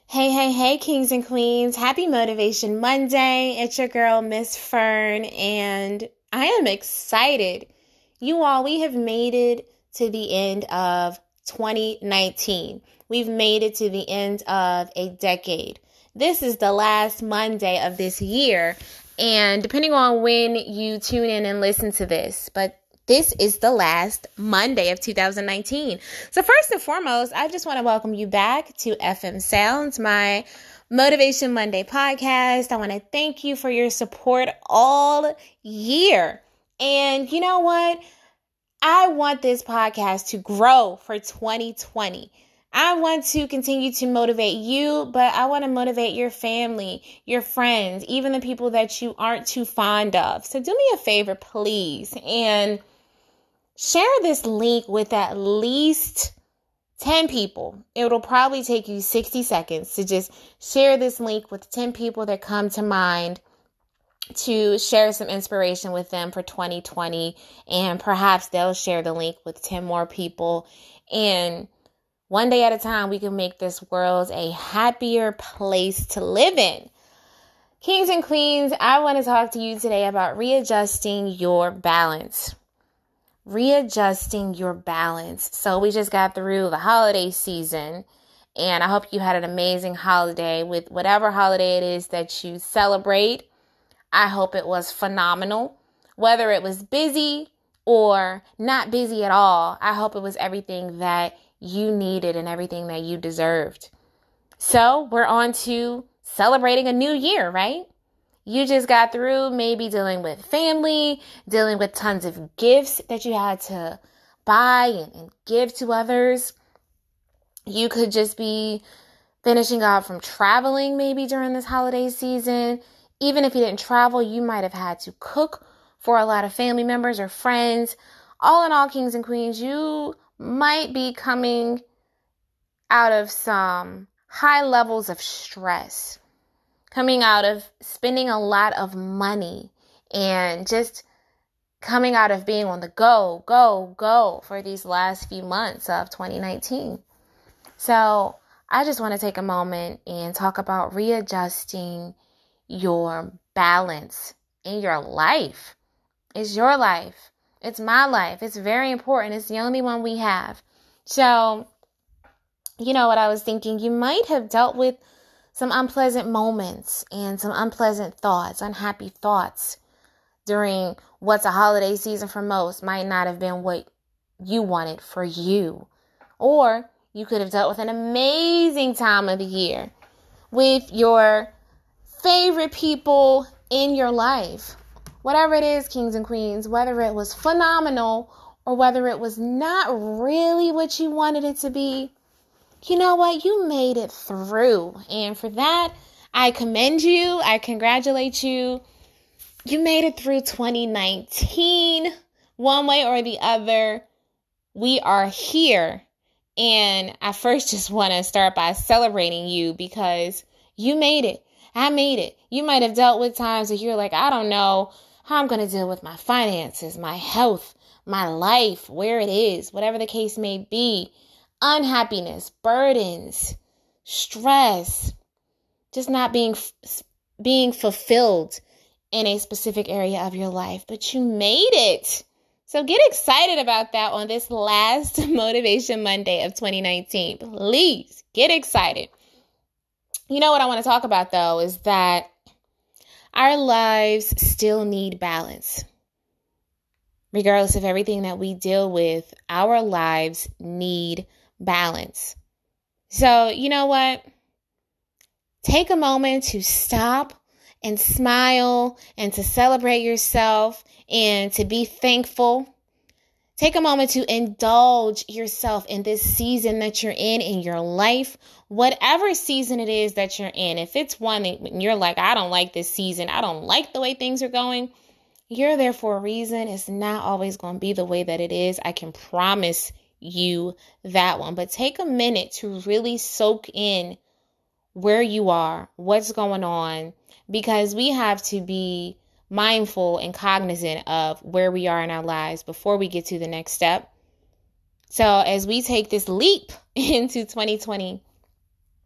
Hey, hey, hey, kings and queens. Happy Motivation Monday. It's your girl, Miss Fern, and I am excited. You all, we have made it to the end of 2019. We've made it to the end of a decade. This is the last Monday of this year, and depending on when you tune in and listen to this, but this is the last Monday of 2019. So first and foremost, I just want to welcome you back to FM Sounds, my Motivation Monday podcast. I want to thank you for your support all year. And you know what? I want this podcast to grow for 2020. I want to continue to motivate you, but I want to motivate your family, your friends, even the people that you aren't too fond of. So do me a favor, please, and share this link with at least 10 people. It'll probably take you 60 seconds to just share this link with 10 people that come to mind to share some inspiration with them for 2020. And perhaps they'll share the link with 10 more people. And one day at a time, we can make this world a happier place to live in. Kings and queens, I want to talk to you today about readjusting your balance. Readjusting your balance. So we just got through the holiday season, and I hope you had an amazing holiday with whatever holiday it is that you celebrate. I hope it was phenomenal, whether it was busy or not busy at all. I hope it was everything that you needed and everything that you deserved. So we're on to celebrating a new year, right? You just got through maybe dealing with family, dealing with tons of gifts that you had to buy and give to others. You could just be finishing up from traveling maybe during this holiday season. Even if you didn't travel, you might have had to cook for a lot of family members or friends. All in all, kings and queens, you might be coming out of some high levels of stress, coming out of spending a lot of money and just coming out of being on the go for these last few months of 2019. So I just want to take a moment and talk about readjusting your balance in your life. It's your life. It's my life. It's very important. It's the only one we have. So, you know what I was thinking? You might have dealt with some unpleasant moments and some unpleasant thoughts, unhappy thoughts during what's a holiday season for most might not have been what you wanted for you. Or you could have dealt with an amazing time of the year with your favorite people in your life. Whatever it is, kings and queens, whether it was phenomenal or whether it was not really what you wanted it to be, you know what? You made it through. And for that, I commend you. I congratulate you. You made it through 2019. One way or the other, we are here. And I first just want to start by celebrating you because you made it. I made it. You might have dealt with times that you're like, I don't know how I'm going to deal with my finances, my health, my life, where it is, whatever the case may be. Unhappiness, burdens, stress, just not being fulfilled in a specific area of your life, but you made it. So get excited about that on this last Motivation Monday of 2019. Please get excited. You know what I want to talk about though is that our lives still need balance. Regardless of everything that we deal with, our lives need balance. So, you know what? Take a moment to stop and smile and to celebrate yourself and to be thankful. Take a moment to indulge yourself in this season that you're in your life, whatever season it is that you're in. If it's one that you're like, I don't like this season, I don't like the way things are going, you're there for a reason. It's not always going to be the way that it is. I can promise you that one. But take a minute to really soak in where you are, what's going on, because we have to be mindful and cognizant of where we are in our lives before we get to the next step. So as we take this leap into 2020,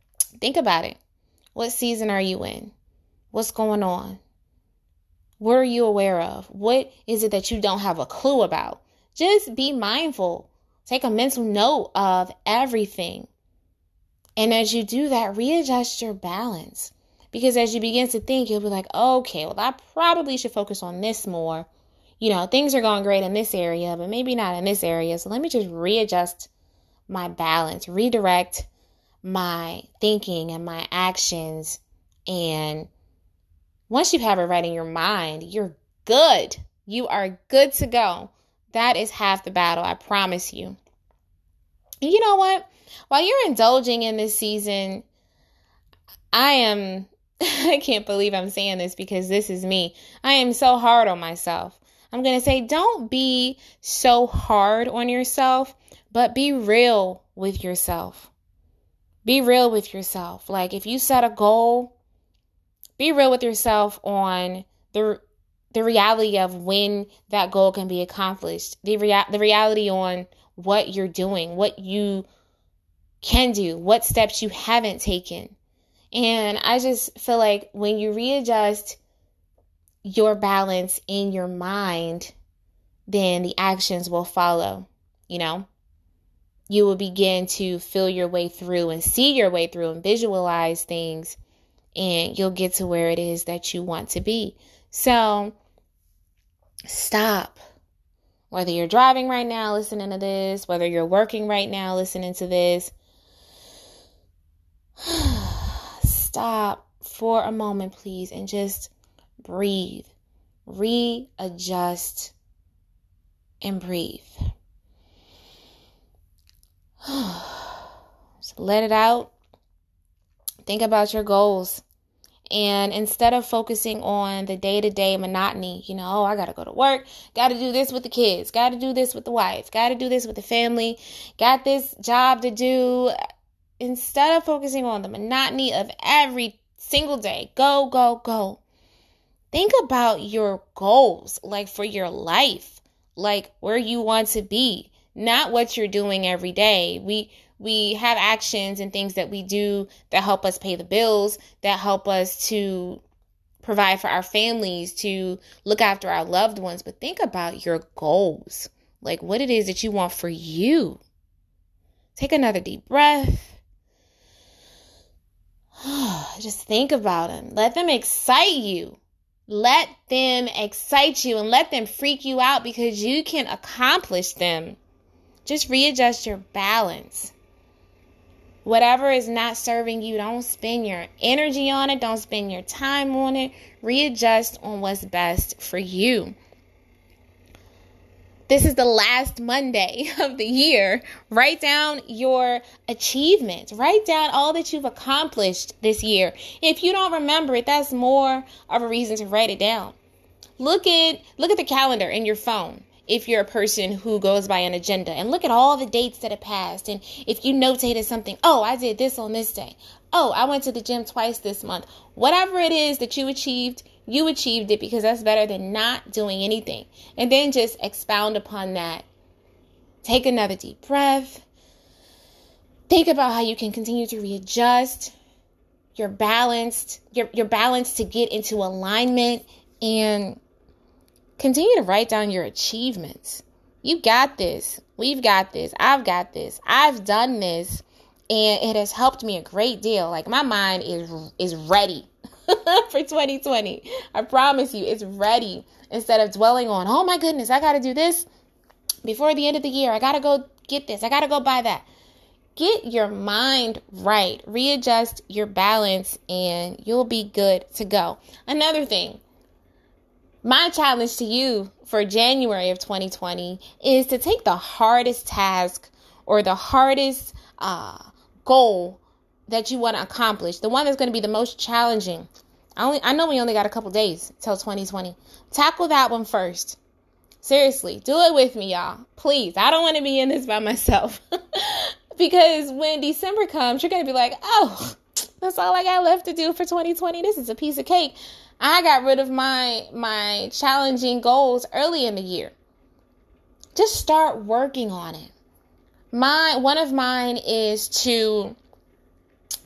Think about it. What season are you in? What's going on? What are you aware of? What is it that you don't have a clue about? Just be mindful. Take a mental note of everything. And as you do that, readjust your balance. Because as you begin to think, you'll be like, okay, well, I probably should focus on this more. Things are going great in this area, but maybe not in this area. So let me just readjust my balance, redirect my thinking and my actions. And once you have it right in your mind, you're good. You are good to go. That is half the battle, I promise you. And you know what? While you're indulging in this season, I can't believe I'm saying this because this is me. I am so hard on myself. I'm going to say, don't be so hard on yourself, but be real with yourself. Be real with yourself. Like if you set a goal, be real with yourself on the reality of when that goal can be accomplished. The reality on what you're doing, what you can do, what steps you haven't taken. And I just feel like when you readjust your balance in your mind, then the actions will follow. You will begin to feel your way through and see your way through and visualize things, and you'll get to where it is that you want to be. So stop. Whether you're driving right now listening to this, whether you're working right now listening to this, stop for a moment, please, and just breathe, readjust, and breathe. Just let it out. Think about your goals. And instead of focusing on the day-to-day monotony, I got to go to work, got to do this with the kids, got to do this with the wife, got to do this with the family, got this job to do. Instead of focusing on the monotony of every single day, go, go, go. Think about your goals, like for your life, like where you want to be, not what you're doing every day. We have actions and things that we do that help us pay the bills, that help us to provide for our families, to look after our loved ones. But think about your goals, like what it is that you want for you. Take another deep breath. Just think about them. Let them excite you. Let them excite you and let them freak you out because you can accomplish them. Just readjust your balance. Whatever is not serving you, don't spend your energy on it. Don't spend your time on it. Readjust on what's best for you. This is the last Monday of the year. Write down your achievements. Write down all that you've accomplished this year. If you don't remember it, that's more of a reason to write it down. Look at the calendar in your phone. If you're a person who goes by an agenda, and look at all the dates that have passed. And if you notated something, I did this on this day. I went to the gym twice this month. Whatever it is that you achieved it because that's better than not doing anything. And then just expound upon that. Take another deep breath. Think about how you can continue to readjust your balance to get into alignment, and continue to write down your achievements. You got this. We've got this. I've got this. I've done this. And it has helped me a great deal. Like my mind is ready for 2020. I promise you, it's ready. Instead of dwelling on, oh my goodness, I got to do this before the end of the year. I got to go get this. I got to go buy that. Get your mind right. Readjust your balance and you'll be good to go. Another thing. My challenge to you for January of 2020 is to take the hardest task or the hardest goal that you want to accomplish, the one that's going to be the most challenging. I know we only got a couple days till 2020. Tackle that one first. Seriously, do it with me, y'all. Please. I don't want to be in this by myself. Because when December comes, you're going to be like, oh, that's all I got left to do for 2020. This is a piece of cake. I got rid of my challenging goals early in the year. Just start working on it. One of mine is to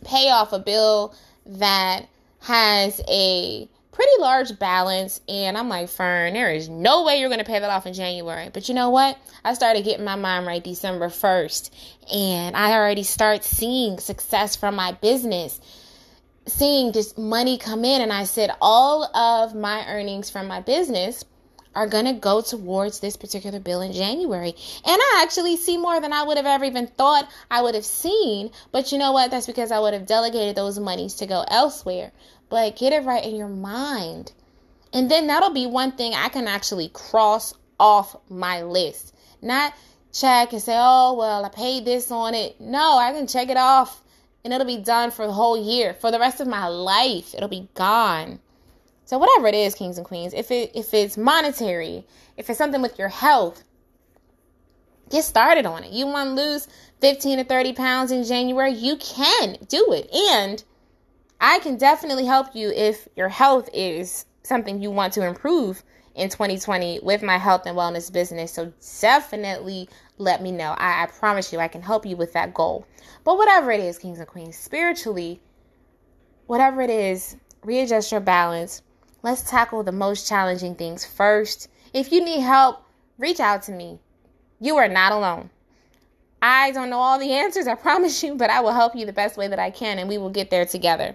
pay off a bill that has a pretty large balance. And I'm like, Fern, there is no way you're going to pay that off in January. But you know what? I started getting my mind right December 1st. And I already start seeing success from my business, seeing just money come in. And I said, all of my earnings from my business are going to go towards this particular bill in January. And I actually see more than I would have ever even thought I would have seen. But you know what? That's because I would have delegated those monies to go elsewhere. But get it right in your mind. And then that'll be one thing I can actually cross off my list. Not check and say, oh, well, I paid this on it. No, I can check it off and it'll be done for the whole year. For the rest of my life, it'll be gone. So whatever it is, kings and queens, if it's monetary, if it's something with your health, get started on it. You want to lose 15 to 30 pounds in January, you can do it. And I can definitely help you if your health is something you want to improve in 2020 with my health and wellness business. So definitely let me know. I promise you I can help you with that goal. But whatever it is, kings and queens, spiritually, whatever it is, readjust your balance. Let's tackle the most challenging things first. If you need help, reach out to me. You are not alone. I don't know all the answers, I promise you, but I will help you the best way that I can, and we will get there together.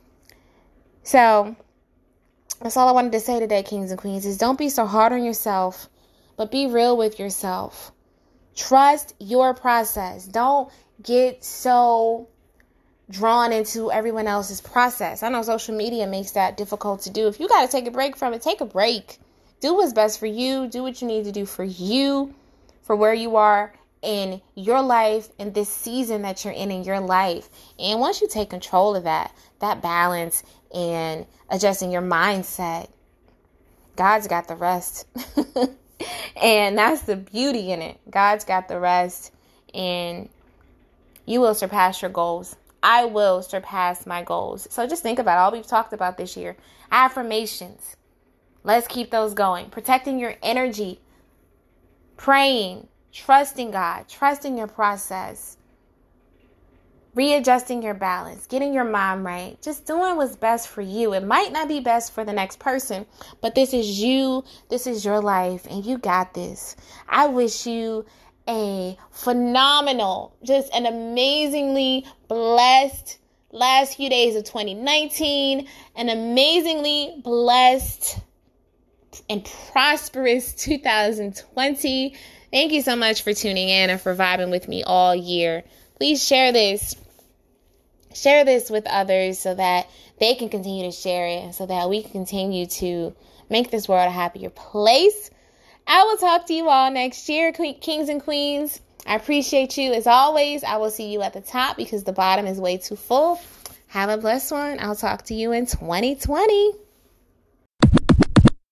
So that's all I wanted to say today, kings and queens, is don't be so hard on yourself, but be real with yourself. Trust your process. Don't get so drawn into everyone else's process. I know social media makes that difficult to do. If you got to take a break from it, take a break. Do what's best for you. Do what you need to do for you, for where you are in your life, in this season that you're in your life. And once you take control of that balance and adjusting your mindset, God's got the rest. And that's the beauty in it. God's got the rest, and you will surpass your goals. I will surpass my goals. So just think about all we've talked about this year. Affirmations. Let's keep those going. Protecting your energy. Praying. Trusting God. Trusting your process. Readjusting your balance. Getting your mind right. Just doing what's best for you. It might not be best for the next person, but this is you. This is your life, and you got this. I wish you a phenomenal, just an amazingly blessed last few days of 2019, an amazingly blessed and prosperous 2020. Thank you so much for tuning in and for vibing with me all year. Please share this. Share this with others so that they can continue to share it and so that we can continue to make this world a happier place. I will talk to you all next year, kings and queens. I appreciate you. As always, I will see you at the top because the bottom is way too full. Have a blessed one. I'll talk to you in 2020.